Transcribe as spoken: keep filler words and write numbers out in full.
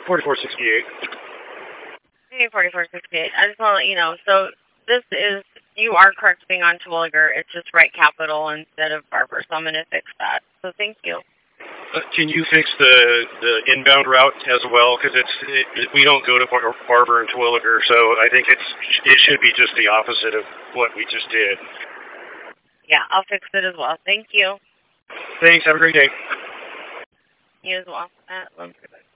forty-four sixty-eight. Hey, forty-four sixty-eight. I just want to let you know. So this is, you are correct being on Terwilliger. It's just Wright Capital instead of Barber. So I'm going to fix that. So thank you. Uh, can you fix the the inbound route as well? Because it's it, it, we don't go to Bar- Barber and Terwilliger, so I think it's it should be just the opposite of what we just did. Yeah, I'll fix it as well. Thank you. Thanks. Have a great day. You as well. Uh,